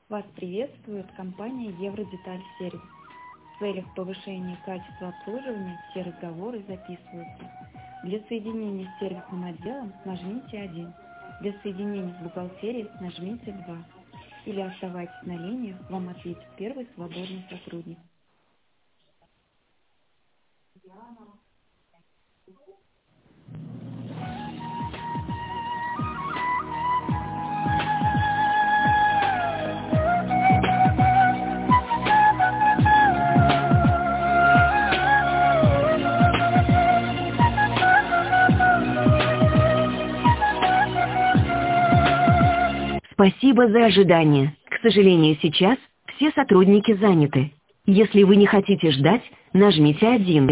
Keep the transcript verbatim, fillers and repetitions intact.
Вас приветствует компания Евродеталь Сервис. В целях повышения качества обслуживания все разговоры записываются. Для соединения с сервисным отделом нажмите один. Для соединения с бухгалтерией нажмите два. Или оставайтесь на линии, вам ответит первый свободный сотрудник. Спасибо за ожидание. К сожалению, сейчас все сотрудники заняты. Если вы не хотите ждать, нажмите один.